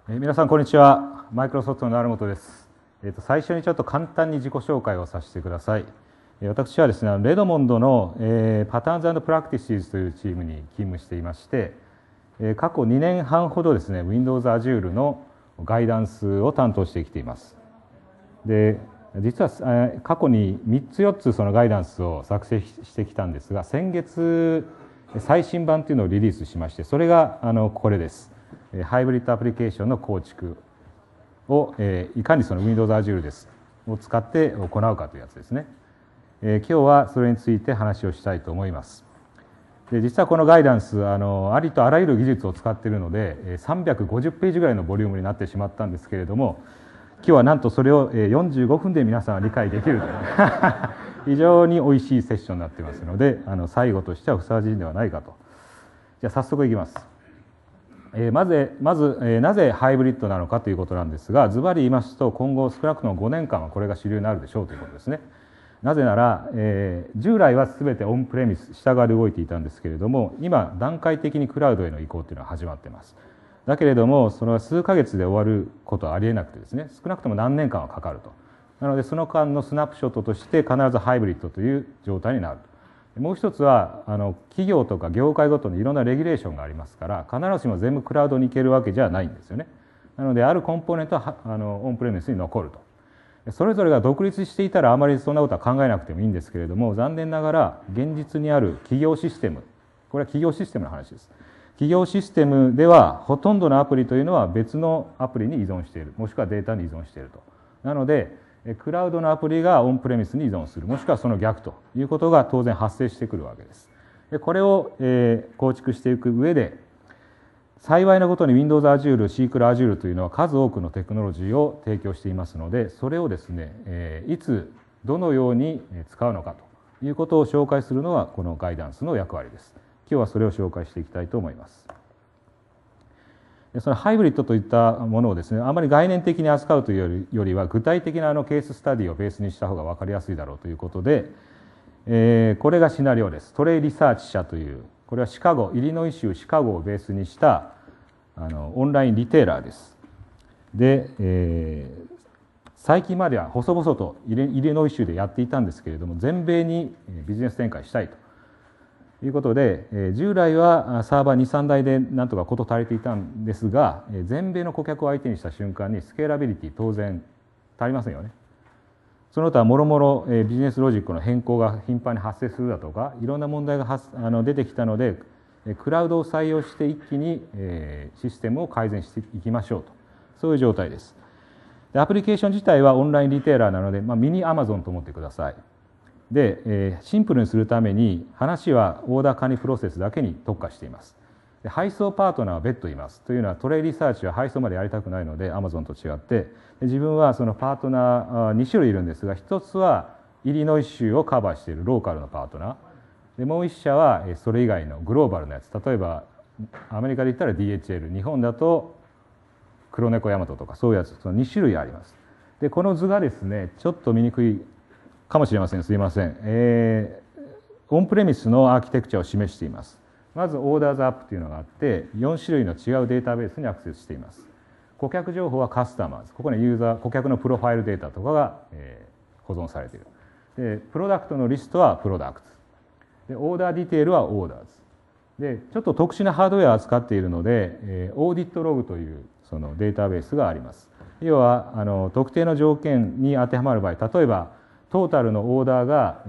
皆さんこんにちは。マイクロソフトの成本です。最初にちょっと簡単に自己紹介をさせてください。私はですね、レドモンドのパターンズ&プラクティシーズというチームに勤務していまして、過去2年半ほどですね、Windows Azure のガイダンスを担当してきています。で、実は過去に3つ4つそのガイダンスを作成してきたんですが、先月最新版というのをリリースしまして、それがこれです。ハイブリッドアプリケーションの構築をいかにその Windows Azure を使って行うかというやつですね。今日はそれについて話をしたいと思います。で、実はこのガイダンスありとあらゆる技術を使っているので350ページぐらいのボリュームになってしまったんですけれども、今日はなんとそれを45分で皆さんは理解できるという非常においしいセッションになっていますので、最後としてはふさわしいんではないかと。じゃあ早速いきます。まずなぜハイブリッドなのかということなんですが、ズバリ言いますと、今後少なくとも5年間はこれが主流になるでしょうということですね。なぜなら、従来は全てオンプレミス下側で動いていたんですけれども、今段階的にクラウドへの移行というのは始まっています。だけれどもそれは数ヶ月で終わることはありえなくてですね、少なくとも何年間はかかると。なのでその間のスナップショットとして必ずハイブリッドという状態になると。もう一つは企業とか業界ごとにいろんなレギュレーションがありますから、必ずしも全部クラウドに行けるわけじゃないんですよね。なのであるコンポーネントはオンプレミスに残ると。それぞれが独立していたらあまりそんなことは考えなくてもいいんですけれども、残念ながら現実にある企業システム、これは企業システムの話です。企業システムではほとんどのアプリというのは別のアプリに依存している、もしくはデータに依存していると。なのでクラウドのアプリがオンプレミスに依存する、もしくはその逆ということが当然発生してくるわけです。でこれを構築していく上で、幸いなことに Windows Azure、SQL Azure というのは数多くのテクノロジーを提供していますので、それをですね、いつどのように使うのかということを紹介するのはこのガイダンスの役割です。今日はそれを紹介していきたいと思います。そのハイブリッドといったものをですね、あまり概念的に扱うというよりは具体的なケーススタディをベースにした方が分かりやすいだろうということで、これがシナリオです。トレイリサーチ社という、これはイリノイ州シカゴをベースにしたオンラインリテーラーです。で、最近までは細々とイリノイ州でやっていたんですけれども、全米にビジネス展開したいということで、従来はサーバー2、3台でなんとか事足りていたんですが、全米の顧客を相手にした瞬間にスケーラビリティ当然足りませんよね。その他もろもろビジネスロジックの変更が頻繁に発生するだとか、いろんな問題が出てきたので、クラウドを採用して一気にシステムを改善していきましょうと、そういう状態です。でアプリケーション自体はオンラインリテーラーなので、ミニアマゾンと思ってください。で、シンプルにするために話はオーダー管理プロセスだけに特化しています。で配送パートナーは別途います。というのはトレイリサーチは配送までやりたくないので Amazon と違って、自分はそのパートナー2種類いるんですが、一つはイリノイ州をカバーしているローカルのパートナーで、もう一社はそれ以外のグローバルなやつ、例えばアメリカで言ったら DHL、 日本だと黒猫ヤマトとかそういうやつ、その2種類あります。でこの図がですね、ちょっと見にくいかもしれません。すいません。オンプレミスのアーキテクチャを示しています。まずオーダーズアップというのがあって、4種類の違うデータベースにアクセスしています。顧客情報はカスタマーズ、ここに顧客のプロファイルデータとかが保存されている。でプロダクトのリストはプロダクトで、オーダーディテールはオーダーズで、ちょっと特殊なハードウェアを扱っているので、オーディットログというそのデータベースがあります。要は特定の条件に当てはまる場合、例えばトータルのオーダーが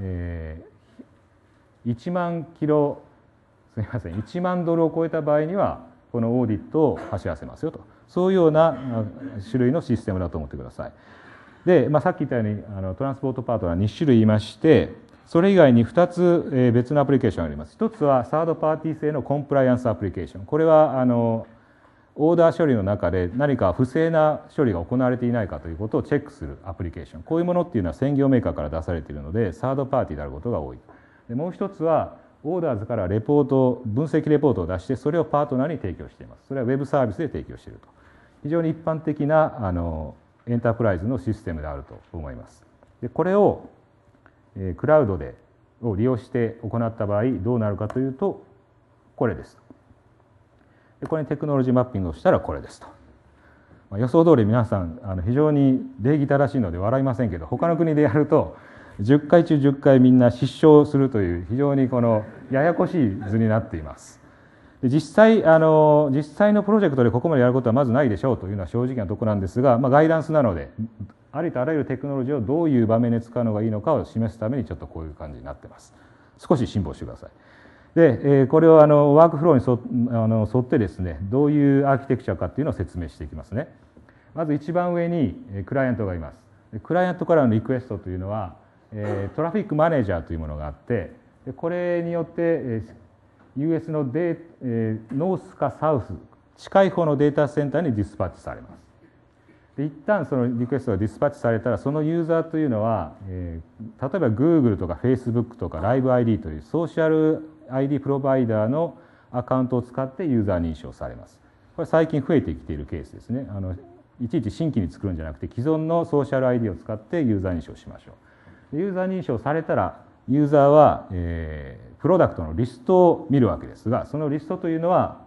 1万キロ、すみません、1万ドルを超えた場合にはこのオーディットを走らせますよと、そういうような種類のシステムだと思ってください。で、さっき言ったようにトランスポートパートナー2種類いまして、それ以外に2つ別のアプリケーションがあります。一つはサードパーティー製のコンプライアンスアプリケーション。これはオーダー処理の中で何か不正な処理が行われていないかということをチェックするアプリケーション。こういうものっていうのは専業メーカーから出されているので、サードパーティーであることが多い。でもう一つはオーダーズから分析レポートを出して、それをパートナーに提供しています。それはウェブサービスで提供していると。非常に一般的なエンタープライズのシステムであると思います。でこれをクラウドを利用して行った場合どうなるかというと、これです。でこれにテクノロジーマッピングをしたらこれですと。 予想通り皆さん非常に礼儀正しいので笑いませんけど、他の国でやると10回中10回みんな失笑するという非常にこのややこしい図になっています。で実際のプロジェクトでここまでやることはまずないでしょうというのは正直なところなんですが、ガイダンスなのでありとあらゆるテクノロジーをどういう場面で使うのがいいのかを示すためにちょっとこういう感じになっています。少し辛抱してください。でこれをワークフローに沿ってですね、どういうアーキテクチャかっていうのを説明していきますね。まず一番上にクライアントがいます。クライアントからのリクエストというのはトラフィックマネージャーというものがあって、これによってUS のノースかサウス近い方のデータセンターにディスパッチされます。で一旦そのリクエストがディスパッチされたら、そのユーザーというのは、例えば Google とか Facebook とか LiveID というソーシャル ID プロバイダーのアカウントを使ってユーザー認証されます。これ最近増えてきているケースですね。いちいち新規に作るんじゃなくて、既存のソーシャル ID を使ってユーザー認証しましょう。ユーザー認証されたらユーザーは、プロダクトのリストを見るわけですが、そのリストというのは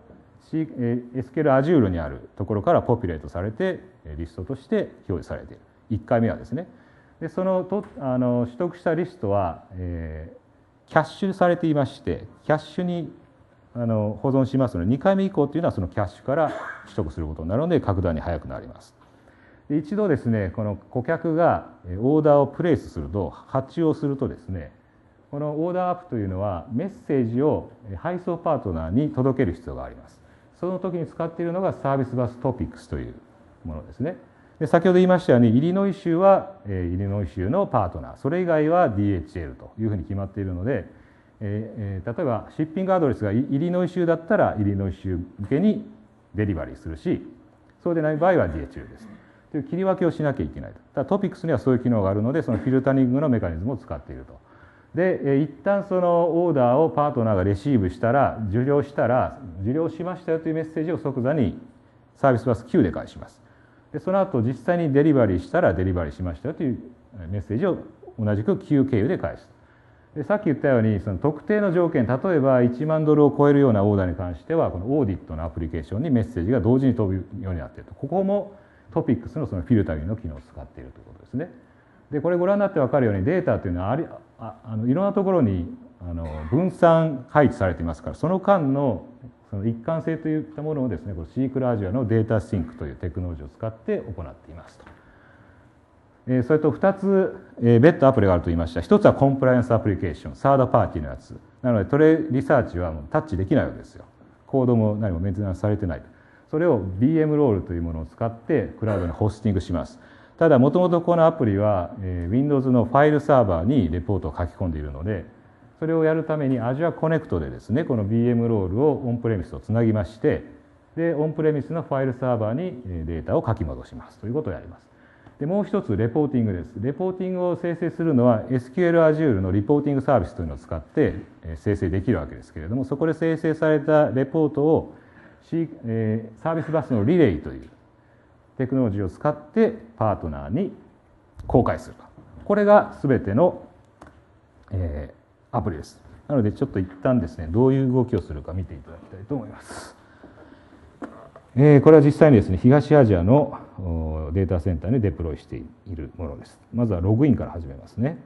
SQL Azure にあるところからポピュレートされてリストとして表示されている。1回目はですね。でその取得したリストは、キャッシュされていまして、キャッシュに保存しますので、2回目以降というのはそのキャッシュから取得することになるので格段に早くなります。で一度ですね、この顧客がオーダーをプレイスすると、発注をするとですね、このオーダーアップというのはメッセージを配送パートナーに届ける必要があります。その時に使っているのがサービスバストピックスというものですね。で先ほど言いましたように、イリノイ州はイリノイ州のパートナー、それ以外は DHL というふうに決まっているので、例えばシッピングアドレスがイリノイ州だったらイリノイ州向けにデリバリーするし、そうでない場合は DHL ですという切り分けをしなきゃいけないと。ただトピックスにはそういう機能があるので、そのフィルタリングのメカニズムを使っていると。で一旦そのオーダーをパートナーがレシーブしたら、受領しましたよというメッセージを即座にサービスバス Q で返します。でその後実際にデリバリーしたらデリバリーしましたよというメッセージを同じく Q 経由で返す。でさっき言ったように、その特定の条件、例えば1万ドルを超えるようなオーダーに関しては、このオーディットのアプリケーションにメッセージが同時に飛ぶようになっていると。ここもトピックスのそのフィルタリングの機能を使っているということですね。でこれご覧になって分かるように、データというのはいろんなところに分散配置されていますから、その間のその一貫性といったものをですね、この SQL Azure のデータシンクというテクノロジーを使って行っていますと。それと2つ別途アプリがあると言いました。1つはコンプライアンスアプリケーション、サードパーティーのやつなので、トレリサーチはもうタッチできないわけですよ。コードも何もメンテナンスされてない。それを BM ロールというものを使ってクラウドにホスティングします。ただもともとこのアプリは Windows のファイルサーバーにレポートを書き込んでいるので、それをやるために Azure Connect でですね、この BM ロールをオンプレミスとつなぎまして、でオンプレミスのファイルサーバーにデータを書き戻しますということをやります。でもう一つレポーティングです。レポーティングを生成するのは SQL Azure のリポーティングサービスというのを使って生成できるわけですけれども、そこで生成されたレポートをサービスバスのリレイというテクノロジーを使ってパートナーに公開すると。これが全てのアプリです。なのでちょっと一旦ですね、どういう動きをするか見ていただきたいと思います。これは実際にですね、東アジアのデータセンターにデプロイしているものです。まずはログインから始めますね。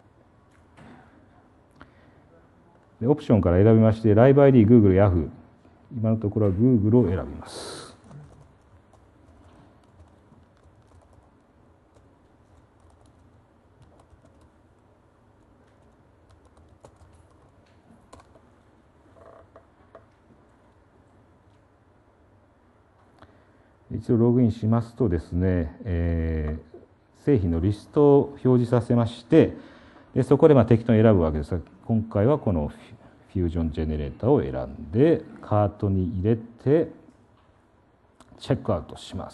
でオプションから選びまして、LiveID、Google、Yahoo。今のところは Google を選びます。一度ログインしますとですね、製品のリストを表示させまして、でそこで適当に選ぶわけですが、今回はこのフュージョンジェネレーターを選んでカートに入れてチェックアウトします。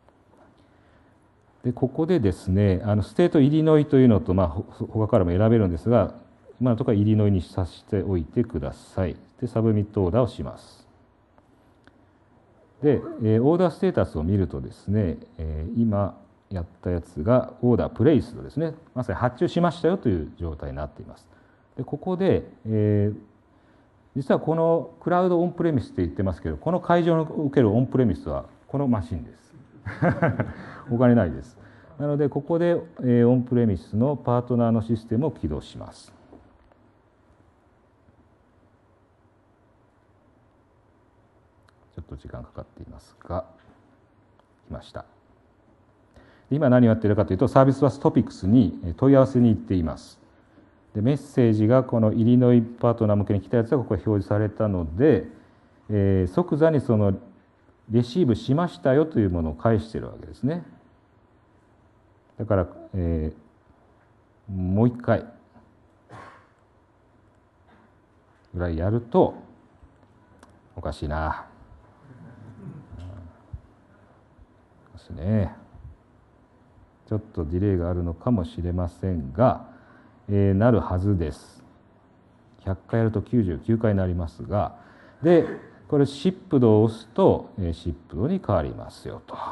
でここでですね、ステートイリノイというのと、他からも選べるんですが、今のところはイリノイにさせておいてください。でサブミットオーダーをします。でオーダーステータスを見るとですね、今やったやつがオーダープレイスドですね、まさに発注しましたよという状態になっています。でここで、実はこのクラウドオンプレミスって言ってますけど、この会場におけるオンプレミスはこのマシンです。 他にないです。なのでここでオンプレミスのパートナーのシステムを起動します。ちょっと時間かかっていますが、来ました。今何をやっているかというと、サービスバストピックスに問い合わせに行っています。でメッセージがこのイリノイパートナー向けに来たやつがここに表示されたので、即座にそのレシーブしましたよというものを返しているわけですね。だから、もう一回ぐらいやるとおかしいな。ですね。ちょっとディレイがあるのかもしれませんが、なるはずです。100回やると99回になりますが、でこれシップドを押すとシップドに変わりますよと。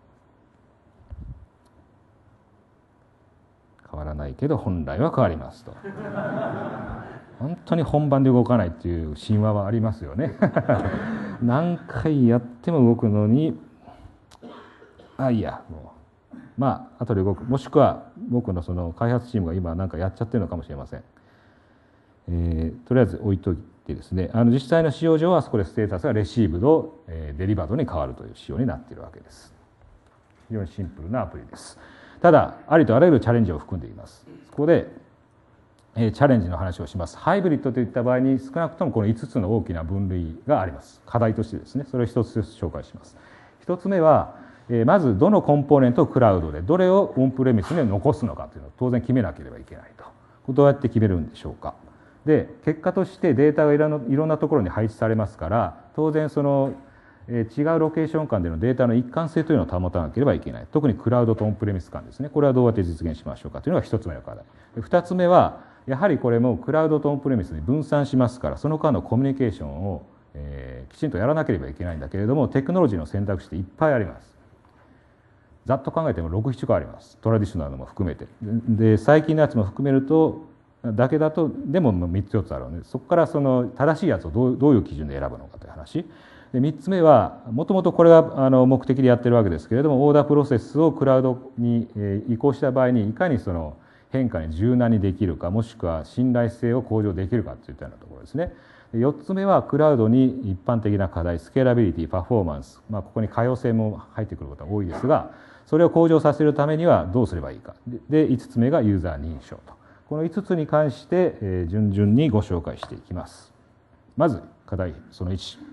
変わらないけど本来は変わりますと。本当に本番で動かないっていう神話はありますよね。何回やっても動くのに、いやもうまあ後で動く、もしくは僕のその開発チームが今なんかやっちゃってるのかもしれません。とりあえず置いといてですね、実際の使用上はそこでステータスがレシーブド、デリバードに変わるという仕様になっているわけです。非常にシンプルなアプリです。ただありとあらゆるチャレンジを含んでいます。そこで、チャレンジの話をします。ハイブリッドといった場合に少なくともこの5つの大きな分類があります。課題としてですね、それを一つずつ紹介します。一つ目はまずどのコンポーネントをクラウドで、どれをオンプレミスに残すのかというのを当然決めなければいけないと。どうやって決めるんでしょうか。で結果としてデータがいろんなところに配置されますから、当然その違うロケーション間でのデータの一貫性というのを保たなければいけない。特にクラウドとオンプレミス間ですね。これはどうやって実現しましょうかというのが一つ目の課題。二つ目はやはりこれもクラウドとオンプレミスに分散しますから、その間のコミュニケーションをきちんとやらなければいけないんだけれども、テクノロジーの選択肢っていっぱいあります。ざっと考えても6、7個あります。トラディショナルのも含めて。で最近のやつも含めるとだけだとでも3つ4つあるので、そこからその正しいやつをどういう基準で選ぶのかという話で、3つ目はもともとこれが目的でやってるわけですけれども、オーダープロセスをクラウドに移行した場合にいかにその変化に柔軟にできるか、もしくは信頼性を向上できるかといったようなところですね。4つ目はクラウドに一般的な課題、スケーラビリティ、パフォーマンス、ここに可用性も入ってくることが多いですが、それを向上させるためにはどうすればいいか。で5つ目がユーザー認証と。この5つに関して順々にご紹介していきます。まず課題その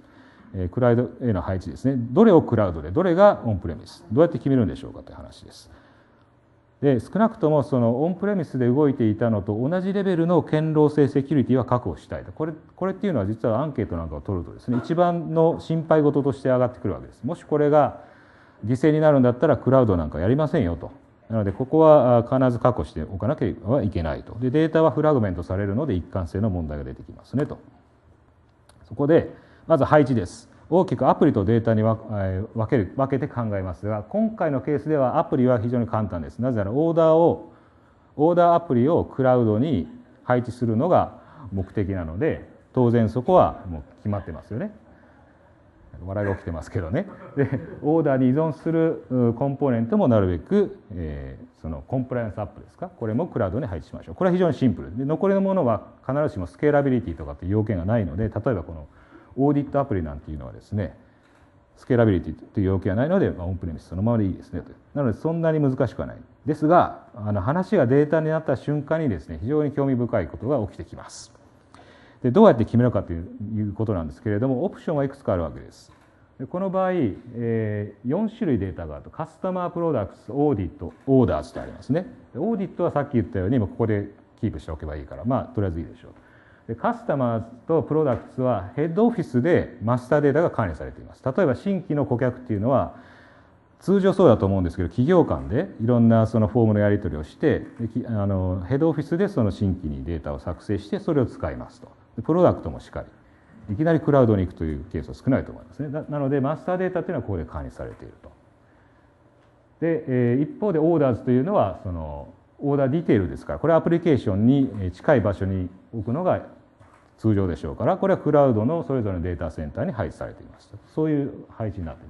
1、クラウドへの配置ですね。どれをクラウドで、どれがオンプレミス、どうやって決めるんでしょうかという話です。で少なくともそのオンプレミスで動いていたのと同じレベルの堅牢性、セキュリティは確保したいと。これっていうのは実はアンケートなんかを取るとですね、一番の心配事として上がってくるわけです。もしこれが犠牲になるんだったらクラウドなんかやりませんよと。なのでここは必ず確保しておかなければいけないと。でデータはフラグメントされるので一貫性の問題が出てきますねと。そこでまず配置です。大きくアプリとデータに分けて考えますが、今回のケースではアプリは非常に簡単です。なぜならオーダーアプリをクラウドに配置するのが目的なので、当然そこはもう決まってますよね。笑いが起きてますけどね。でオーダーに依存するコンポーネントもなるべく、そのコンプライアンスアップですか、これもクラウドに配置しましょう。これは非常にシンプルで、残りのものは必ずしもスケーラビリティとかっていう要件がないので、例えばこのオーディットアプリなんていうのはですね、スケーラビリティという要件がないので、オンプレミスそのままでいいですねと。なのでそんなに難しくはないですが、話がデータになった瞬間にですね、非常に興味深いことが起きてきます。でどうやって決めるかということなんですけれども、オプションはいくつかあるわけです。でこの場合、4種類データがあると、カスタマープロダクツ、オーディット、オーダーズとありますね。オーディットはさっき言ったようにここでキープしておけばいいから、とりあえずいいでしょう。でカスタマーズとプロダクツはヘッドオフィスでマスターデータが管理されています。例えば新規の顧客っていうのは通常そうだと思うんですけど、企業間でいろんなそのフォームのやり取りをして、ヘッドオフィスでその新規にデータを作成してそれを使いますと。プロダクトもしっかりいきなりクラウドに行くというケースは少ないと思いますね。なのでマスターデータというのはここで管理されていると。で一方でオーダーズというのはそのオーダーディテールですから、これはアプリケーションに近い場所に置くのが通常でしょうから、これはクラウドのそれぞれのデータセンターに配置されています。そういう配置になっています。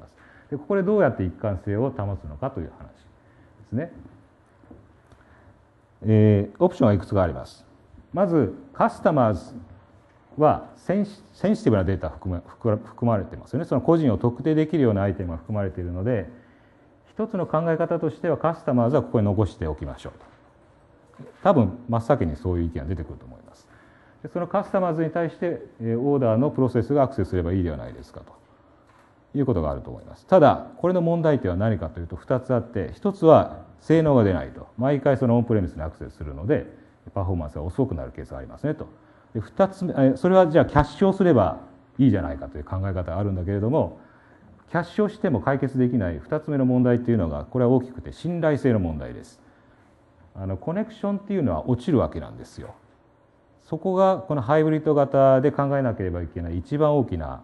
でここでどうやって一貫性を保つのかという話ですね。オプションがいくつかあります。まずカスタマーズはセンシティブなデータが含まれてますよね。その個人を特定できるようなアイテムが含まれているので、一つの考え方としてはカスタマーズはここに残しておきましょうと。多分真っ先にそういう意見が出てくると思います。でそのカスタマーズに対してオーダーのプロセスがアクセスすればいいではないですかということがあると思います。ただこれの問題点は何かというと2つあって、1つは性能が出ないと、毎回そのオンプレミスにアクセスするのでパフォーマンスが遅くなるケースがありますねと。で2つ目、それはじゃあキャッシュをすればいいじゃないかという考え方があるんだけれども、キャッシュをしても解決できない2つ目の問題というのが、これは大きくて信頼性の問題です。コネクションっていうのは落ちるわけなんですよ。そこがこのハイブリッド型で考えなければいけない一番大きな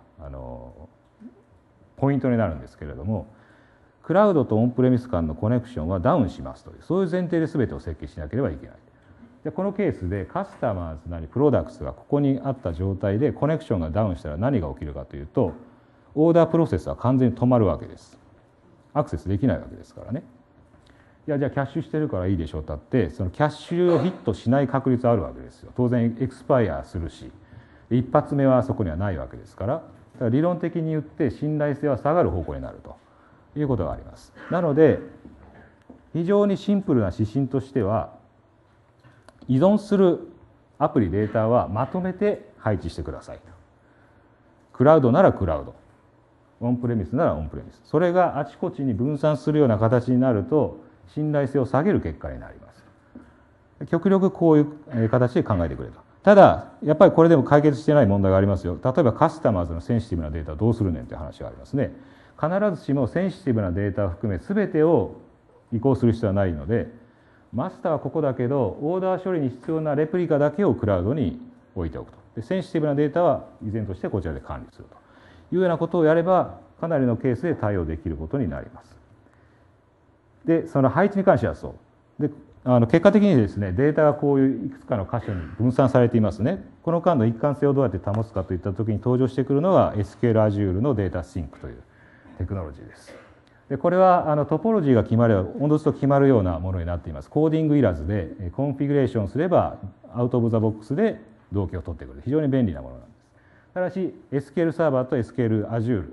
ポイントになるんですけれども、クラウドとオンプレミス間のコネクションはダウンしますという、そういう前提で全てを設計しなければいけない。でこのケースでカスタマーズなりプロダクツがここにあった状態でコネクションがダウンしたら何が起きるかというと、オーダープロセスは完全に止まるわけです。アクセスできないわけですからね。じゃあキャッシュしてるからいいでしょうだって、そのキャッシュをヒットしない確率あるわけですよ。当然エクスパイアするし、一発目はそこにはないわけですから、だから理論的に言って信頼性は下がる方向になるということがあります。なので非常にシンプルな指針としては、依存するアプリデータはまとめて配置してくださいと。クラウドならクラウド、オンプレミスならオンプレミス、それがあちこちに分散するような形になると信頼性を下げる結果になります。極力こういう形で考えてくれと。ただやっぱりこれでも解決してない問題がありますよ。例えばカスタマーズのセンシティブなデータはどうするねんという話がありますね。必ずしもセンシティブなデータを含め全てを移行する必要はないので、マスターはここだけどオーダー処理に必要なレプリカだけをクラウドに置いておくと。でセンシティブなデータは依然としてこちらで管理するというようなことをやれば、かなりのケースで対応できることになります。でその配置に関してはそうで、結果的にですね、データがこういういくつかの箇所に分散されていますね。この間の一貫性をどうやって保つかといった時に登場してくるのが SQL Azure のデータシンクというテクノロジーです。でこれはトポロジーが決まればおのずと決まるようなものになっています。コーディングいらずでコンフィグレーションすればアウトオブザボックスで同期を取ってくる、非常に便利なものなんです。ただし SQL サーバーと SQL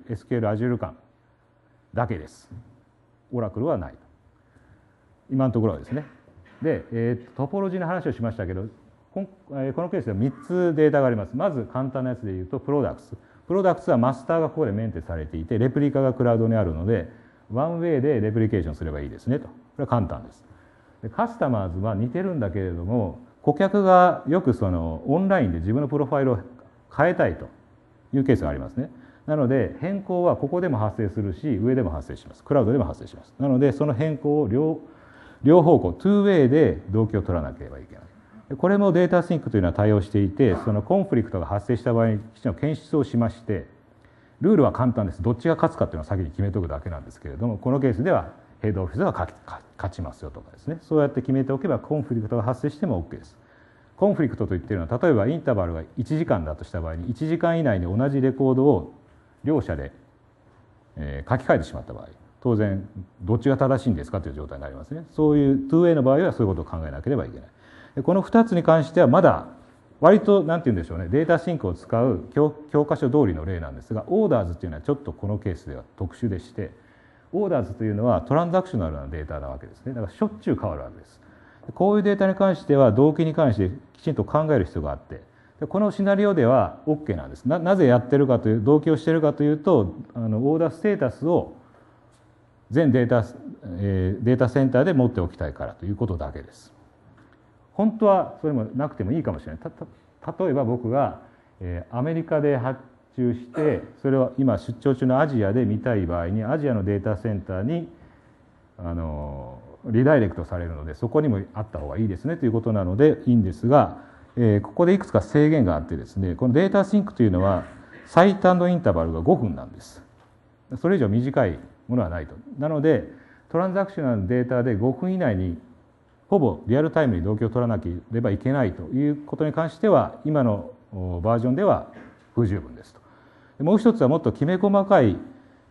Azure 間だけです。オラクルはないと、今のところはですね。で、トポロジーの話をしましたけど、このケースでは3つデータがあります。まず簡単なやつでいうとプロダクツ。プロダクツはマスターがここでメンテされていて、レプリカがクラウドにあるのでワンウェイでレプリケーションすればいいですねと。これは簡単です。でカスタマーズは似てるんだけれども、顧客がよくオンラインで自分のプロファイルを変えたいというケースがありますね。なので変更はここでも発生するし、上でも発生します。クラウドでも発生します。なのでその変更を両方向トゥーウェイで同期を取らなければいけない。これもデータシンクというのは対応していて、そのコンフリクトが発生した場合にきちんと検出をしまして、ルールは簡単です。どっちが勝つかっていうのは先に決めておくだけなんですけれども、このケースではヘッドオフィスが勝ちますよとかですね、そうやって決めておけばコンフリクトが発生しても OK です。コンフリクトといっているのは、例えばインターバルが1時間だとした場合に1時間以内に同じレコードを両者で書き換えてしまった場合、当然どっちが正しいんですかという状態になりますね。そういうトゥーウェイの場合はそういうことを考えなければいけない。この2つに関してはまだ割と何て言うんでしょうね、データシンクを使う教科書通りの例なんですが、オーダーズというのはちょっとこのケースでは特殊でして、オーダーズというのはトランザクショナルなデータなわけですね。だからしょっちゅう変わるわけです。こういうデータに関しては動機に関してきちんと考える必要があって、このシナリオでは OK なんです。なぜやってるかという、動機をしているかというと、オーダーステータスを全データセンターで持っておきたいからということだけです。本当はそれもなくてもいいかもしれない。例えば僕がアメリカで発注して、それを今出張中のアジアで見たい場合に、アジアのデータセンターにリダイレクトされるので、そこにもあった方がいいですねということなのでいいんですが、ここでいくつか制限があってですね、このデータシンクというのは最短のインターバルが5分なんです。それ以上短いものはないと。なのでトランザクショナルのデータで5分以内にほぼリアルタイムに同期を取らなければいけないということに関しては、今のバージョンでは不十分ですと。もう一つはもっときめ細かい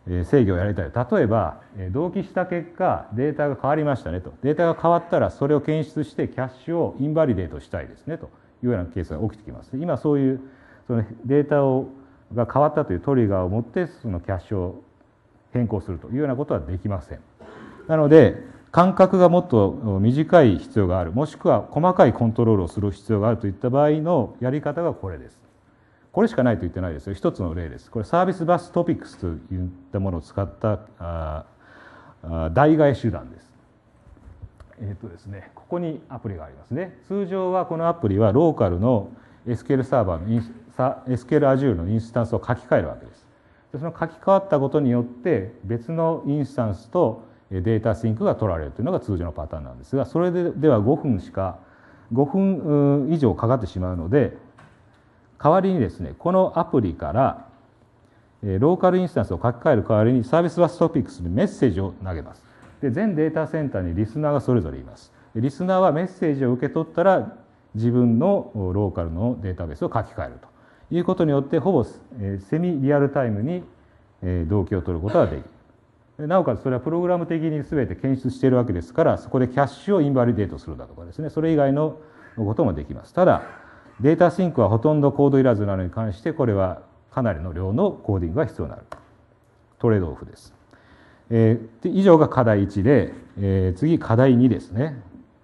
制御をやりたい。例えば同期した結果データが変わりましたねと。データが変わったらそれを検出してキャッシュをインバリデートしたいですねというようなケースが起きてきます。今そういうそのデータが変わったというトリガーを持ってそのキャッシュを変更するというようなことはできません。なので間隔がもっと短い必要がある、もしくは細かいコントロールをする必要があるといった場合のやり方がこれです。これしかないと言ってないですよ。一つの例です。これサービスバストピックスといったものを使った代替手段です。ですね、ここにアプリがありますね。通常はこのアプリはローカルの SQL サーバーのSQL Azure のインスタンスを書き換えるわけです。でその書き換わったことによって別のインスタンスとデータシンクが取られるというのが通常のパターンなんですが、それでは5分以上かかってしまうので、代わりにですね、このアプリからローカルインスタンスを書き換える代わりにサービスバストピックスにメッセージを投げます。で全データセンターにリスナーがそれぞれいます。リスナーはメッセージを受け取ったら自分のローカルのデータベースを書き換えるということによってほぼセミリアルタイムに同期を取ることができる。なおかつそれはプログラム的に全て検出しているわけですから、そこでキャッシュをインバリデートするだとかですね、それ以外のこともできます。ただデータシンクはほとんどコードいらずなのに関してこれはかなりの量のコーディングが必要になるトレードオフです。以上が課題1で、次課題2ですね。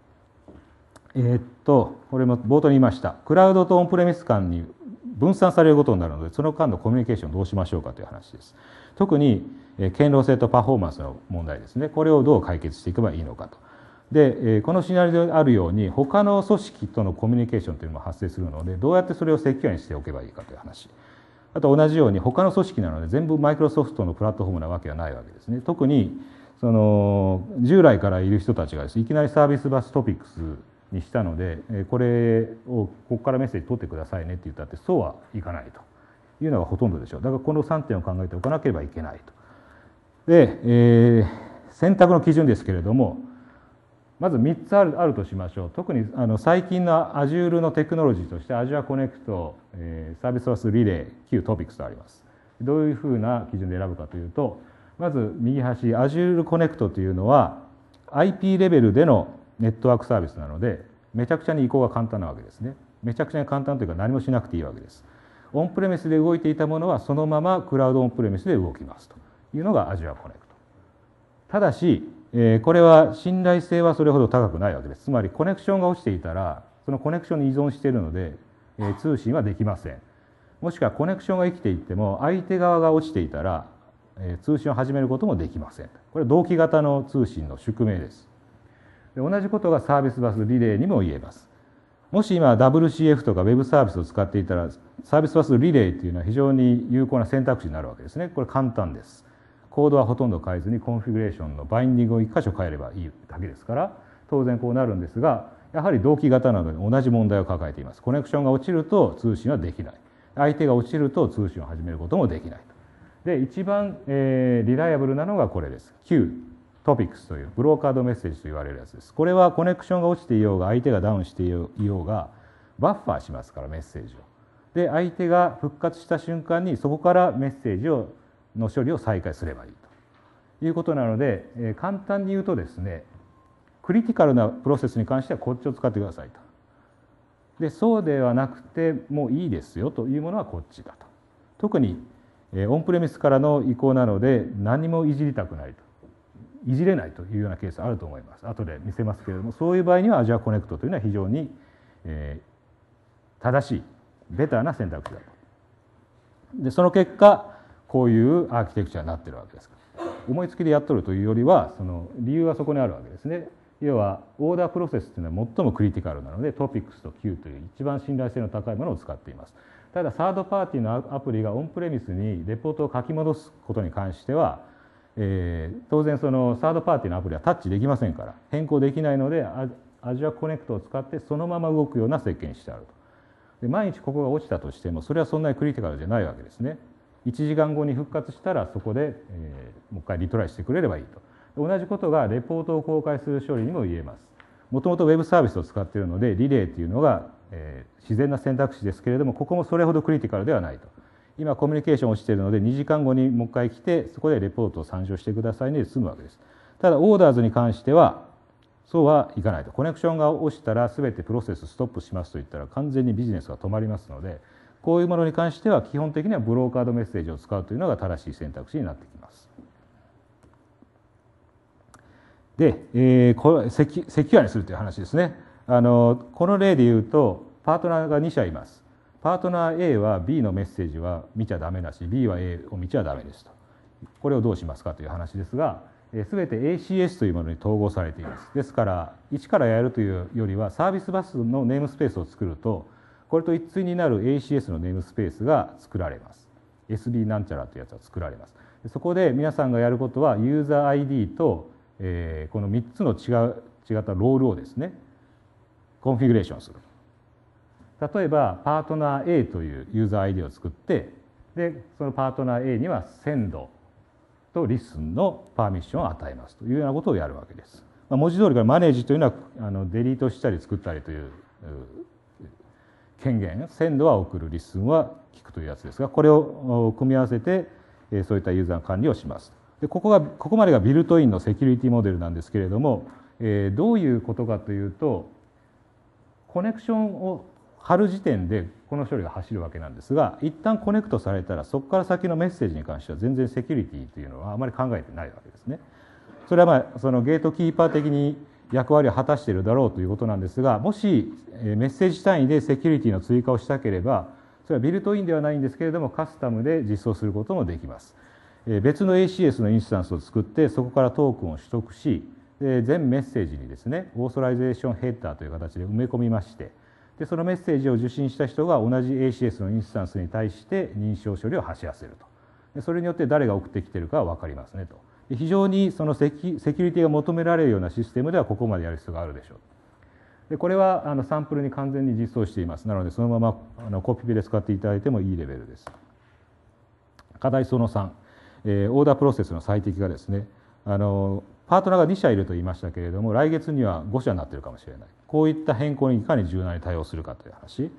これも冒頭に言いました。クラウドとオンプレミス間に分散されることになるので、その間のコミュニケーションをどうしましょうかという話です。特に堅牢性とパフォーマンスの問題ですね。これをどう解決していけばいいのかと。でこのシナリオであるように他の組織とのコミュニケーションというのも発生するので、どうやってそれをセキュアにしておけばいいかという話。あと同じように他の組織なので全部マイクロソフトのプラットフォームなわけはないわけですね。特にその従来からいる人たちがですね、いきなりサービスバストピックスにしたのでこれをここからメッセージ取ってくださいねって言ったってそうはいかないというのがほとんどでしょう。だからこの3点を考えておかなければいけないと。で、選択の基準ですけれども、まず3つあるとしましょう。特に最近の Azure のテクノロジーとして Azure Connect、サービスバスリレー、Q トピックスとあります。どういうふうな基準で選ぶかというと、まず右端 Azure Connect というのは IP レベルでのネットワークサービスなので、めちゃくちゃに移行が簡単なわけですね。めちゃくちゃに簡単というか何もしなくていいわけです。オンプレミスで動いていたものはそのままクラウドオンプレミスで動きますというのが Azure Connect。ただしこれは信頼性はそれほど高くないわけです。つまりコネクションが落ちていたらそのコネクションに依存しているので通信はできません。もしくはコネクションが生きていっても相手側が落ちていたら通信を始めることもできません。これは同期型の通信の宿命です。同じことがサービスバスリレーにも言えます。もし今 WCF とか Web サービスを使っていたらサービスバスリレーというのは非常に有効な選択肢になるわけですね。これ簡単です。コードはほとんど変えずにコンフィギュレーションのバインディングを1箇所変えればいいだけですから当然こうなるんですが、やはり同期型なので同じ問題を抱えています。コネクションが落ちると通信はできない。相手が落ちると通信を始めることもできない。で一番、リライアブルなのがこれです。Q トピックスというブローカードメッセージと言われるやつです。これはコネクションが落ちていようが相手がダウンしていようがバッファーしますからメッセージを。で相手が復活した瞬間にそこからメッセージの処理を再開すればいいということなので、簡単に言うとですね、クリティカルなプロセスに関してはこっちを使ってくださいと。でそうではなくてもういいですよというものはこっちだと。特にオンプレミスからの移行なので何もいじりたくないと、いじれないというようなケースあると思います。後で見せますけれども、そういう場合には Azure Connect というのは非常に正しいベターな選択肢だと。でその結果こういうアーキテクチャになっているわけです。思いつきでやっとるというよりはその理由はそこにあるわけですね。要はオーダープロセスというのは最もクリティカルなのでトピックスと Q という一番信頼性の高いものを使っています。ただサードパーティーのアプリがオンプレミスにレポートを書き戻すことに関しては、当然そのサードパーティーのアプリはタッチできませんから変更できないので Azure Connect を使ってそのまま動くような設計にしてあると。で毎日ここが落ちたとしてもそれはそんなにクリティカルじゃないわけですね。1時間後に復活したらそこで、もう一回リトライしてくれればいいと。同じことがレポートを公開する処理にも言えます。もともと Web サービスを使っているのでリレーというのが、自然な選択肢ですけれども、ここもそれほどクリティカルではないと今コミュニケーションをしているので2時間後にもう一回来てそこでレポートを参照してくださいねで済むわけです。ただオーダーズに関してはそうはいかないと。コネクションが落ちたら全てプロセスストップしますと言ったら完全にビジネスが止まりますので、こういうものに関しては基本的にはブローカードメッセージを使うというのが正しい選択肢になってきます。で、これセキュアにするという話ですね。この例で言うとパートナーが2社います。パートナー A は B のメッセージは見ちゃダメだし B は A を見ちゃダメですと。これをどうしますかという話ですが、全て ACS というものに統合されています。ですから一からやるというよりはサービスバスのネームスペースを作るとこれと一対になる ACS のネームスペースが作られます。 SB なんちゃらというやつが作られます。そこで皆さんがやることはユーザー ID と、この3つの違ったロールをですねコンフィギュレーションする。例えばパートナー A というユーザー ID を作ってでそのパートナー A には Send と Listen のパーミッションを与えますというようなことをやるわけです。文字通りからマネージというのはデリートしたり作ったりという権限、Send は送る、Listen は聞くというやつですが、これを組み合わせてそういったユーザーの管理をします。でここまでがビルトインのセキュリティモデルなんですけれども、どういうことかというとコネクションを貼る時点でこの処理が走るわけなんですが、一旦コネクトされたらそこから先のメッセージに関しては全然セキュリティというのはあまり考えてないわけですね。それはそのゲートキーパー的に役割を果たしているだろうということなんですが、もしメッセージ単位でセキュリティの追加をしたければそれはビルトインではないんですけれどもカスタムで実装することもできます。別の ACS のインスタンスを作ってそこからトークンを取得し全メッセージにですねオーソライゼーションヘッダーという形で埋め込みましてでそのメッセージを受信した人が同じ ACS のインスタンスに対して認証処理を走らせると。それによって誰が送ってきているかは分かりますねと。非常にそのセキュリティが求められるようなシステムではここまでやる必要があるでしょう。でこれはサンプルに完全に実装しています。なのでそのままコピペで使っていただいてもいいレベルです。課題その3、オーダープロセスの最適化ですね。パートナーが2社いると言いましたけれども来月には5社になっているかもしれない。こういった変更にいかに柔軟に対応するかという話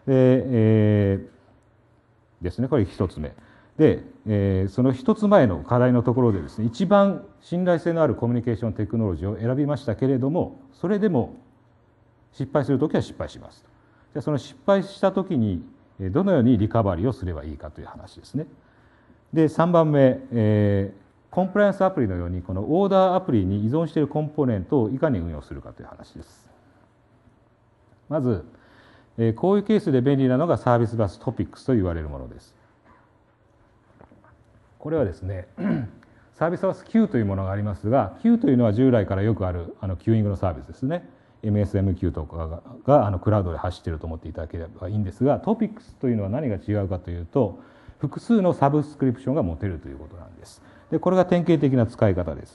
ですね。これ1つ目で、その1つ前の課題のところでですね一番信頼性のあるコミュニケーションテクノロジーを選びましたけれどもそれでも失敗するときは失敗します。じゃあその失敗したときにどのようにリカバリーをすればいいかという話ですね。で3番目、コンプライアンスアプリのようにこのオーダーアプリに依存しているコンポーネントをいかに運用するかという話です。まずこういうケースで便利なのがサービスバストピックスと言われるものです。これはですねサービスバス Q というものがありますが Q というのは従来からよくあるキューイングのサービスですね。 MSMQ とかがクラウドで走っていると思っていただければいいんですがトピックスというのは何が違うかというと複数のサブスクリプションが持てるということなんです。でこれが典型的な使い方です。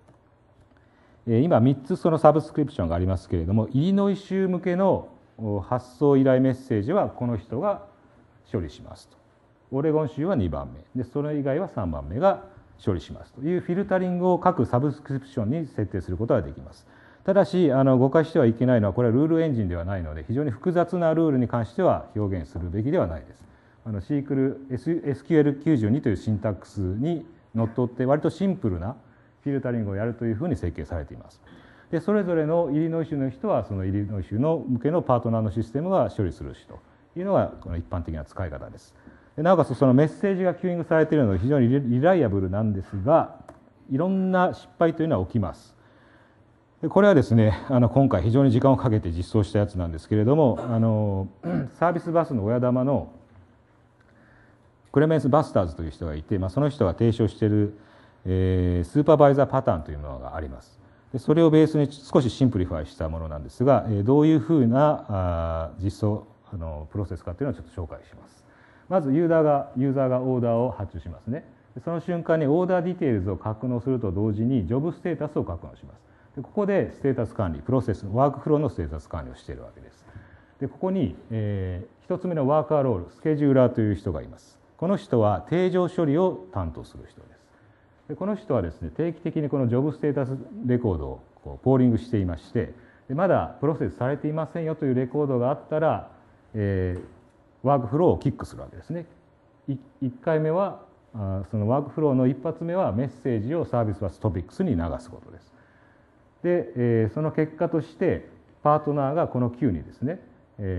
今3つそのサブスクリプションがありますけれどもイリノイ州向けの発送依頼メッセージはこの人が処理しますと。オレゴン州は2番目でそれ以外は3番目が処理しますというフィルタリングを各サブスクリプションに設定することができます。ただし誤解してはいけないのはこれはルールエンジンではないので非常に複雑なルールに関しては表現するべきではないです。SQL92 というシンタックスにのっとって割とシンプルなフィルタリングをやるというふうに設計されています。でそれぞれのイリノイ州の人はそのイリノイ州の向けのパートナーのシステムが処理するしというのがこの一般的な使い方です。でなおかつそのメッセージがキューイングされているので非常にリライアブルなんですがいろんな失敗というのは起きます。でこれはですね今回非常に時間をかけて実装したやつなんですけれどもサービスバスの親玉のクレメンス・バスターズという人がいて、その人が提唱している、スーパーバイザーパターンというものがあります。でそれをベースに少しシンプリファイしたものなんですが、どういうふうな実装プロセスかというのをちょっと紹介します。まずユーザーがオーダーを発注しますね。その瞬間にオーダーディテールズを格納すると同時にジョブステータスを格納します。でここでステータス管理プロセスワークフローのステータス管理をしているわけです。でここに、1つ目のワーカーロールスケジューラーという人がいます。この人は定常処理を担当する人です。でこの人はですね定期的にこのジョブステータスレコードをポーリングしていましてでまだプロセスされていませんよというレコードがあったら、ワークフローをキックするわけですね。 1回目はそのワークフローの一発目はメッセージをサービスバストピックスに流すことです。で、その結果としてパートナーがこの Q にですね、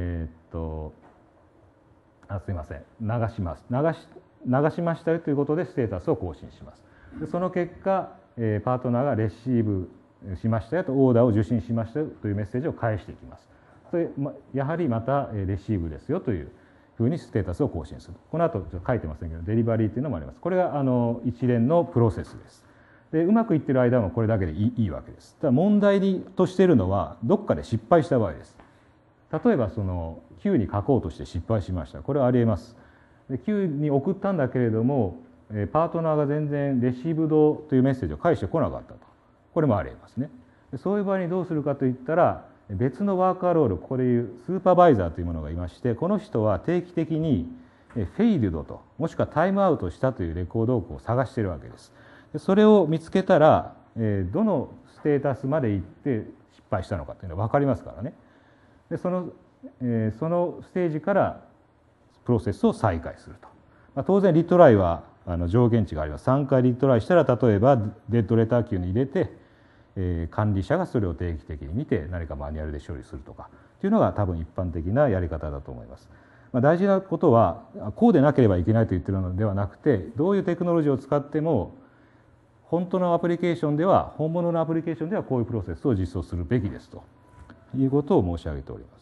すいません、流します。流しましたよということでステータスを更新します。でその結果、パートナーがレシーブしましたよと、オーダーを受信しましたよというメッセージを返していきます。でやはりまたレシーブですよというふうにステータスを更新する。この後ちょっと書いてませんけど、デリバリーというのもあります。これが一連のプロセスです。でうまくいっている間もこれだけでいいわけです。ただ問題としているのはどっかで失敗した場合です。例えばその Q に書こうとして失敗しました。これはありえます。で Q に送ったんだけれどもパートナーが全然レシーブドというメッセージを返してこなかったと。これもありえますね。そういう場合にどうするかといったら、別のワーカーロール、ここでいうスーパーバイザーというものがいまして、この人は定期的にフェイルドと、もしくはタイムアウトしたというレコードを探しているわけです。それを見つけたら、どのステータスまで行って失敗したのかというのが分かりますからね。でそのステージからプロセスを再開すると。当然リトライは上限値があります。3回リトライしたら、例えばデッドレター級に入れて、管理者がそれを定期的に見て何かマニュアルで処理するとかというのが多分一般的なやり方だと思います。大事なことはこうでなければいけないと言っているのではなくて、どういうテクノロジーを使っても本当のアプリケーションでは、本物のアプリケーションではこういうプロセスを実装するべきですということを申し上げております。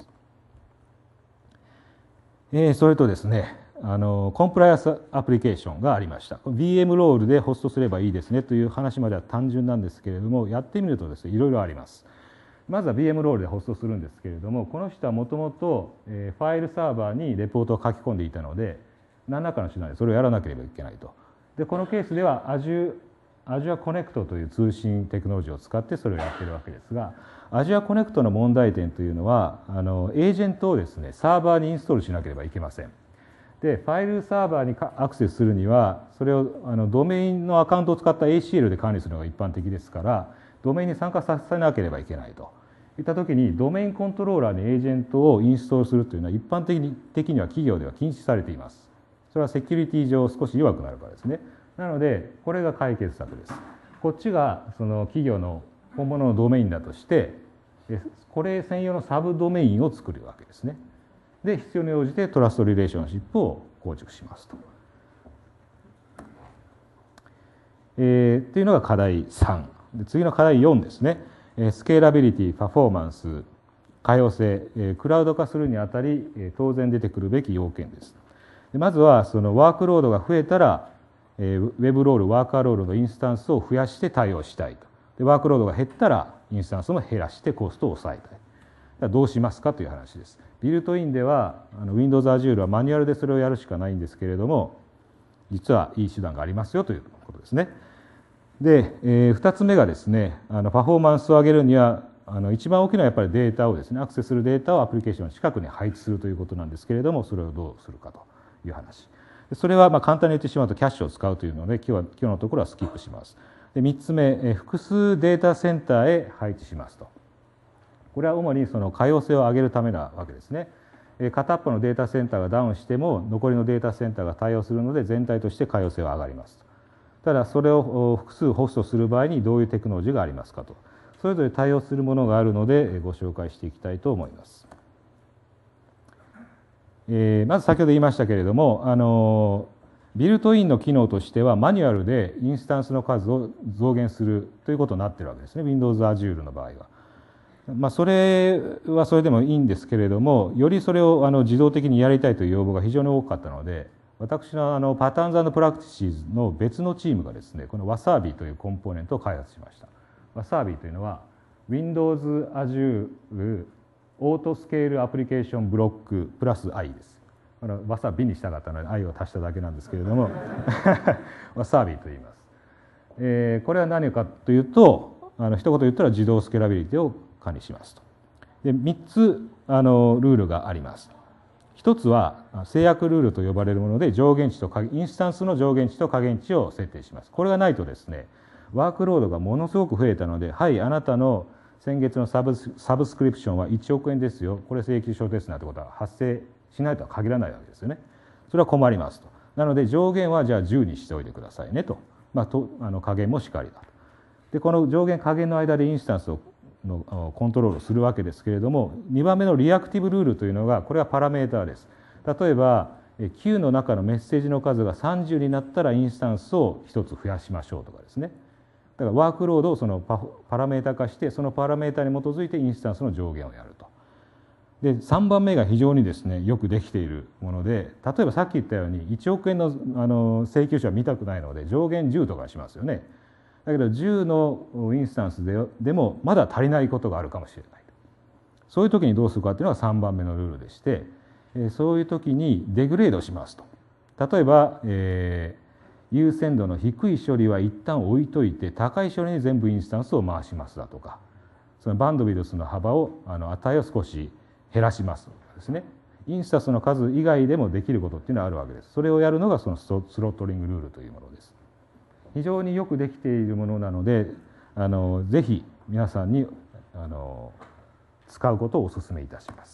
それとですね、コンプライアンスアプリケーションがありました。VM ロールでホストすればいいですねという話までは単純なんですけれども、やってみるとですね、いろいろあります。まずは VM ロールでホストするんですけれども、この人はもともとファイルサーバーにレポートを書き込んでいたので、何らかの手段でそれをやらなければいけないと。でこのケースでは Azure Connect という通信テクノロジーを使ってそれをやっているわけですが、Azure Connect の問題点というのは、エージェントをですね、サーバーにインストールしなければいけません。でファイルサーバーにアクセスするには、それをドメインのアカウントを使った ACL で管理するのが一般的ですから、ドメインに参加させなければいけないといったときに、ドメインコントローラーにエージェントをインストールするというのは一般的には企業では禁止されています。それはセキュリティ上少し弱くなるからですね。なのでこれが解決策です。こっちがその企業の本物のドメインだとして、これ専用のサブドメインを作るわけですね。で必要に応じてトラストリレーションシップを構築しますと。というのが課題3。次の課題4ですね。スケーラビリティ、パフォーマンス、可用性、クラウド化するにあたり当然出てくるべき要件です。まずはそのワークロードが増えたら、ウェブロール、ワーカーロールのインスタンスを増やして対応したいと。でワークロードが減ったらインスタンスも減らしてコストを抑えたい。どうしますかという話です。ビルトインではWindows Azure はマニュアルでそれをやるしかないんですけれども、実はいい手段がありますよということですね。で、2つ目がですね、パフォーマンスを上げるには一番大きなやっぱりデータをですね、アクセスするデータをアプリケーションの近くに配置するということなんですけれども、それをどうするかという話。それは簡単に言ってしまうとキャッシュを使うというので、今日のところはスキップします。で3つ目、複数データセンターへ配置しますと。これは主にその可用性を上げるためなわけですね。片っぽのデータセンターがダウンしても残りのデータセンターが対応するので、全体として可用性は上がります。ただそれを複数ホストする場合にどういうテクノロジーがありますかと、それぞれ対応するものがあるのでご紹介していきたいと思います。まず先ほど言いましたけれども、ビルトインの機能としてはマニュアルでインスタンスの数を増減するということになっているわけですね、 Windows Azure の場合は。それはそれでもいいんですけれども、よりそれを自動的にやりたいという要望が非常に多かったので、私のパターンズ&プラクティシーズの別のチームがですね、この Wasabi というコンポーネントを開発しました。Wasabi というのは Windows Azure オートスケールアプリケーションブロックプラス i です。Wasabi にしたかったので i を足しただけなんですけれどもWasabi と言います。これは何かというと、一言言ったら自動スケーラビリティを管理しますと。で3つルールがあります。一つは制約ルールと呼ばれるもので、上限値とインスタンスの上限値と下限値を設定します。これがないとですね、ワークロードがものすごく増えたので、はい、あなたの先月のサブスクリプションは1億円ですよ、これ請求書ですなんてことは発生しないとは限らないわけですよね。それは困りますと。 なので上限はじゃあ10にしておいてくださいねと、加減もしかりだと。でこの上限下限の間でインスタンスのコントロールをするわけですけれども、2番目のリアクティブルールというのが、これはパラメーターです。例えば Q の中のメッセージの数が30になったらインスタンスを1つ増やしましょうとかですね。だからワークロードをそのパラメータ化して、そのパラメータに基づいてインスタンスの上限をやると。で3番目が非常にですねよくできているもので、例えばさっき言ったように1億円の請求書は見たくないので上限10とかしますよね。だけど10のインスタンスでもまだ足りないことがあるかもしれない。そういう時にどうするかっていうのが3番目のルールでして、そういう時にデグレードしますと。例えば、優先度の低い処理は一旦置いといて高い処理に全部インスタンスを回しますだとか、そのバンドウィドスの幅を値を少し減らしますとかですね。インスタンスの数以外でもできることっていうのはあるわけです。それをやるのがそのスロットリングルールというものです。非常によくできているものなので、ぜひ皆さんに使うことをお勧めいたします。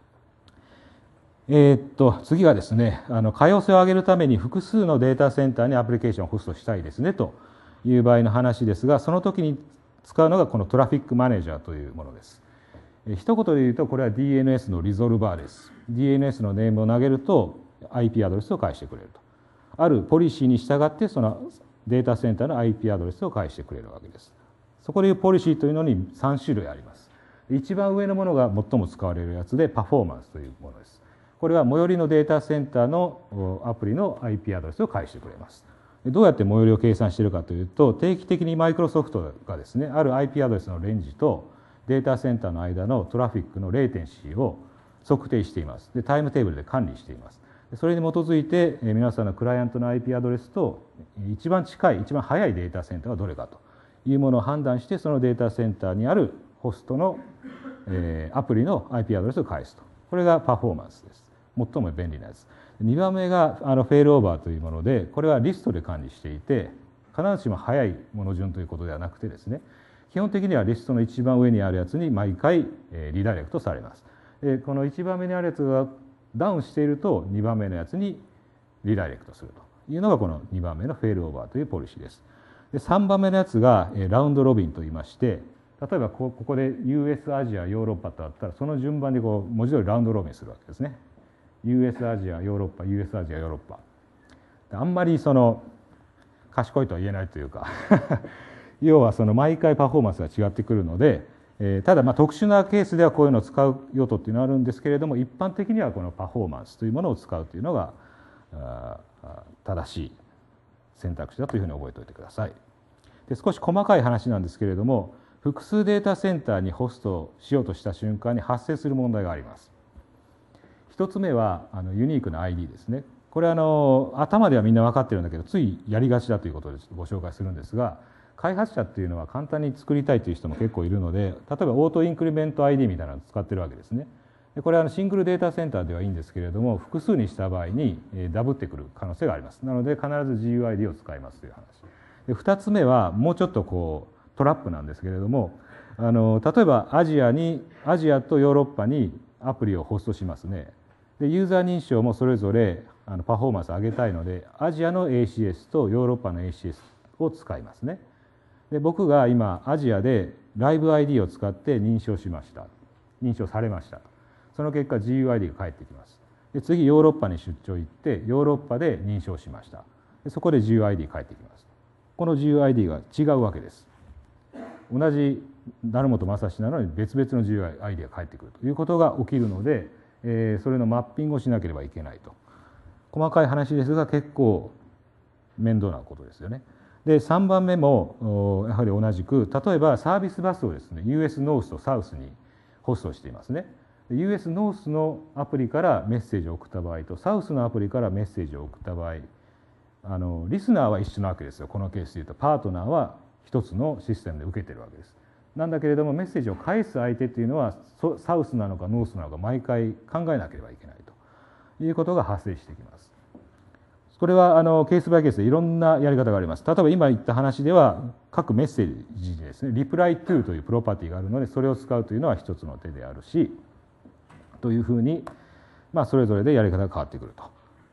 次がですね、可用性を上げるために複数のデータセンターにアプリケーションをホストしたいですねという場合の話ですが、その時に使うのがこのトラフィックマネージャーというものです。一言で言うとこれは DNS のリゾルバーです。DNS のネームを投げると IP アドレスを返してくれると。あるポリシーに従ってそのデータセンターの IP アドレスを返してくれるわけです。そこでいうポリシーというのに3種類あります。一番上のものが最も使われるやつでパフォーマンスというものです。これは最寄りのデータセンターのアプリの IP アドレスを返してくれます。どうやって最寄りを計算しているかというと、定期的にマイクロソフトがですね、ある IP アドレスのレンジとデータセンターの間のトラフィックのレイテンシーを測定しています。で、タイムテーブルで管理しています。それに基づいて皆さんのクライアントの IP アドレスと一番近い、一番早いデータセンターはどれかというものを判断して、そのデータセンターにあるホストのアプリの IP アドレスを返すと。これがパフォーマンスです。最も便利なやつ。2番目がフェイルオーバーというもので、これはリストで管理していて、必ずしも早いもの順ということではなくてですね、基本的にはリストの一番上にあるやつに毎回リダイレクトされます。この1番目にあるやつがダウンしていると2番目のやつにリダイレクトするというのがこの2番目のフェイルオーバーというポリシーです。で3番目のやつがラウンドロビンといいまして、例えばここで US アジアヨーロッパとあったら、その順番でこう文字通りラウンドロビンするわけですね。US アジアヨーロッパ US アジアヨーロッパ。あんまりその賢いとは言えないというか要はその毎回パフォーマンスが違ってくるので、ただ特殊なケースではこういうのを使う用途っていうのはあるんですけれども、一般的にはこのパフォーマンスというものを使うというのが正しい選択肢だというふうに覚えておいてください。で、少し細かい話なんですけれども、複数データセンターにホストしようとした瞬間に発生する問題があります。一つ目はユニークな ID ですね。これ頭ではみんな分かってるんだけど、ついやりがちだということでご紹介するんですが、開発者っていうのは簡単に作りたいという人も結構いるので、例えばオートインクリメント ID みたいなのを使ってるわけですね。でこれはシングルデータセンターではいいんですけれども、複数にした場合にダブってくる可能性があります。なので必ず GUID を使いますという話で、2つ目はもうちょっとトラップなんですけれども、例えばアジアとヨーロッパにアプリをホストしますね。でユーザー認証もそれぞれパフォーマンスを上げたいので、アジアの ACS とヨーロッパの ACS を使いますね。で僕が今アジアでライブ ID を使って認証しました。認証されました。その結果 GUID が返ってきます。で次ヨーロッパに出張行ってヨーロッパで認証しました。でそこで GUID 返ってきます。この GUID が違うわけです。同じ成本正史なのに別々の GUID が返ってくるということが起きるので、それのマッピングをしなければいけないと。細かい話ですが結構面倒なことですよね。で3番目もやはり同じく、例えばサービスバスをですね US ノースとサウスにホストしていますね。US ノースのアプリからメッセージを送った場合とサウスのアプリからメッセージを送った場合、リスナーは一緒なわけですよ。このケースでいうとパートナーは一つのシステムで受けてるわけです。なんだけれどもメッセージを返す相手というのはサウスなのかノースなのか毎回考えなければいけないということが発生してきます。これはケースバイケースでいろんなやり方があります。例えば今言った話では各メッセージにですね、reply to というプロパティがあるので、それを使うというのは一つの手であるし、というふうに、それぞれでやり方が変わってくると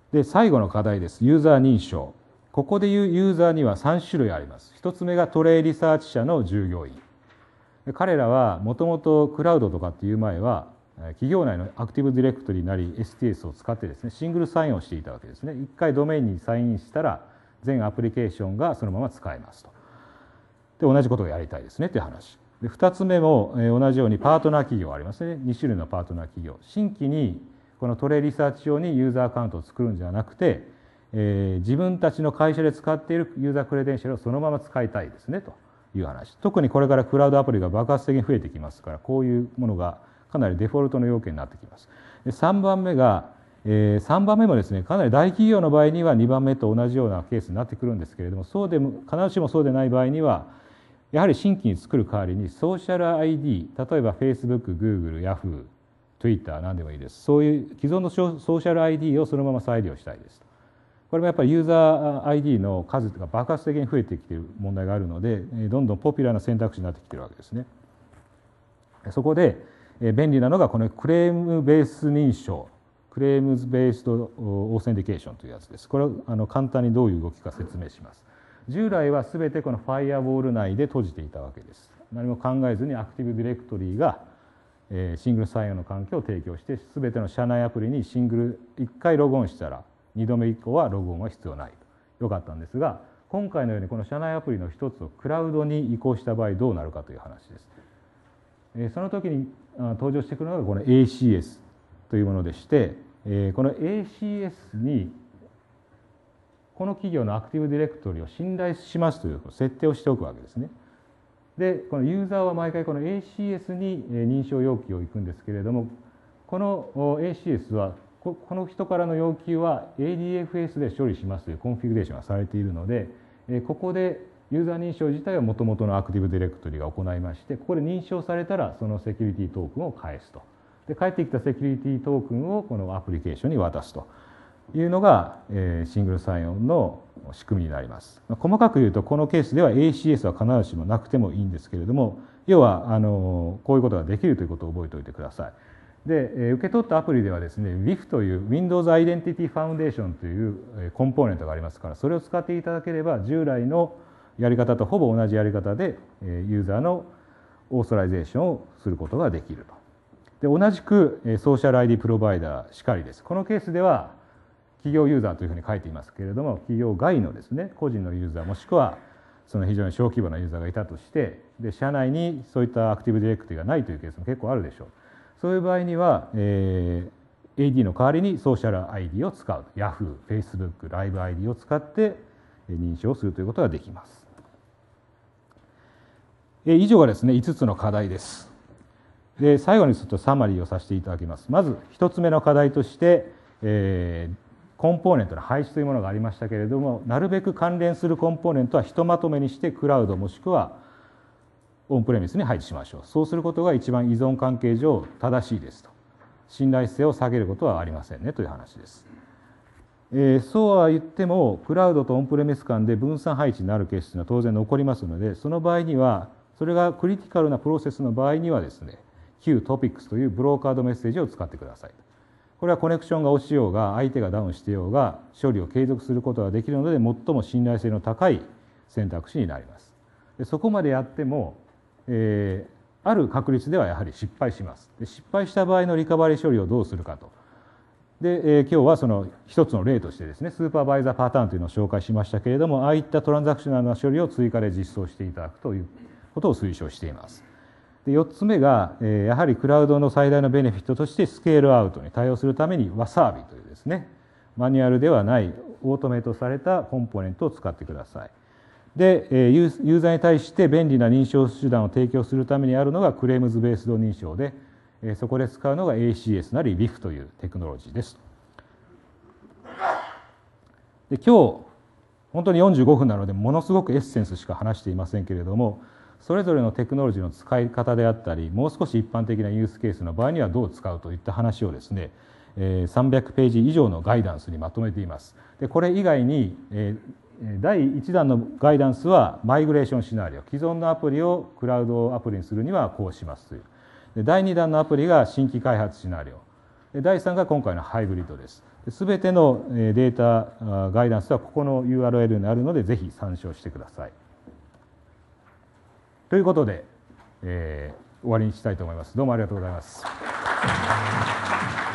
で、最後の課題です。ユーザー認証。ここでいうユーザーには3種類あります。1つ目がトレイリサーチ社の従業員。彼らはもともとクラウドとかっていう前は、企業内のアクティブディレクトリなり STS を使ってですね、シングルサインをしていたわけですね。一回ドメインにサインインしたら、全アプリケーションがそのまま使えますと。で、同じことをやりたいですねという話。で、2つ目も同じようにパートナー企業ありますね。2種類のパートナー企業。新規にこのトレイリサーチ用にユーザーアカウントを作るんじゃなくて、自分たちの会社で使っているユーザークレデンシャルをそのまま使いたいですねという話。特にこれからクラウドアプリが爆発的に増えてきますから、こういうものがかなりデフォルトの要件になってきます。で、3番目もですね、かなり大企業の場合には2番目と同じようなケースになってくるんですけれども、必ずしもそうでない場合には、やはり新規に作る代わりにソーシャル ID、例えば Facebook、Google、Yahoo、Twitter 何でもいいです。そういう既存のソーシャル ID をそのまま再利用したいです。これもやっぱりユーザー ID の数が爆発的に増えてきている問題があるので、どんどんポピュラーな選択肢になってきているわけですね。そこで便利なのがこのクレームベース認証、クレームズベースドオーセンティケーションというやつです。これを簡単にどういう動きか説明します。従来は全てこのファイアウォール内で閉じていたわけです。何も考えずにアクティブディレクトリーがシングルサインオンの環境を提供して、全ての社内アプリにシングル1回ログオンしたら2度目以降はログオンは必要ないと。よかったんですが、今回のようにこの社内アプリの一つをクラウドに移行した場合どうなるかという話です。その時に登場してくるのがこの ACS というものでして、この ACS にこの企業のアクティブディレクトリを信頼しますという設定をしておくわけですね。で、このユーザーは毎回この ACS に認証要求を行くんですけれども、この ACS はこの人からの要求は ADFS で処理しますというコンフィグレーションがされているので、ここでユーザー認証自体はもともとのアクティブディレクトリが行いまして、ここで認証されたらそのセキュリティトークンを返すと。で、返ってきたセキュリティトークンをこのアプリケーションに渡すというのがシングルサインオンの仕組みになります。細かく言うとこのケースでは ACS は必ずしもなくてもいいんですけれども、要はこういうことができるということを覚えておいてください。で、受け取ったアプリではですね、WIF という Windows Identity Foundation というコンポーネントがありますから、それを使っていただければ従来のやり方とほぼ同じやり方でユーザーのオーソライゼーションをすることができると。で、同じくソーシャル ID プロバイダーしかりです。このケースでは企業ユーザーというふうに書いていますけれども、企業外のですね、個人のユーザーもしくはその非常に小規模なユーザーがいたとして、で、社内にそういったアクティブディレクトリがないというケースも結構あるでしょう。そういう場合には、AD の代わりにソーシャル ID を使う。Yahoo、Facebook、Live ID を使って認証するということができます。以上がですね、5つの課題です。で、最後にちょっとサマリーをさせていただきます。まず1つ目の課題として、コンポーネントの廃止というものがありましたけれども、なるべく関連するコンポーネントはひとまとめにしてクラウドもしくはオンプレミスに配置しましょう。そうすることが一番依存関係上正しいですと。信頼性を下げることはありませんねという話です。そうは言ってもクラウドとオンプレミス間で分散配置になるケースというのは当然残りますので、その場合にはそれがクリティカルなプロセスの場合にはですね、Q Topics というブローカードメッセージを使ってください。これはコネクションが落ちようが相手がダウンしてようが処理を継続することができるので、最も信頼性の高い選択肢になります。で、そこまでやってもある確率ではやはり失敗します。で、失敗した場合のリカバリー処理をどうするかと。で、今日はその一つの例としてですね、スーパーバイザーパターンというのを紹介しましたけれども、ああいったトランザクショナルな処理を追加で実装していただくということを推奨しています。で、4つ目がやはりクラウドの最大のベネフィットとしてスケールアウトに対応するためにワサービというですね、マニュアルではないオートメイトされたコンポーネントを使ってください。で、ユーザーに対して便利な認証手段を提供するためにあるのがクレームズベースド認証で、そこで使うのが ACS なり WIF というテクノロジーです。で、今日本当に45分なのでものすごくエッセンスしか話していませんけれども、それぞれのテクノロジーの使い方であったり、もう少し一般的なユースケースの場合にはどう使うといった話をですね、300ページ以上のガイダンスにまとめています。で、これ以外に第1弾のガイダンスはマイグレーションシナリオ、既存のアプリをクラウドアプリにするにはこうしますという。で、第2弾のアプリが新規開発シナリオ。で、第3が今回のハイブリッドです。 すべてのデータガイダンスはここの URL にあるので、ぜひ参照してください。ということで、終わりにしたいと思います。どうもありがとうございます。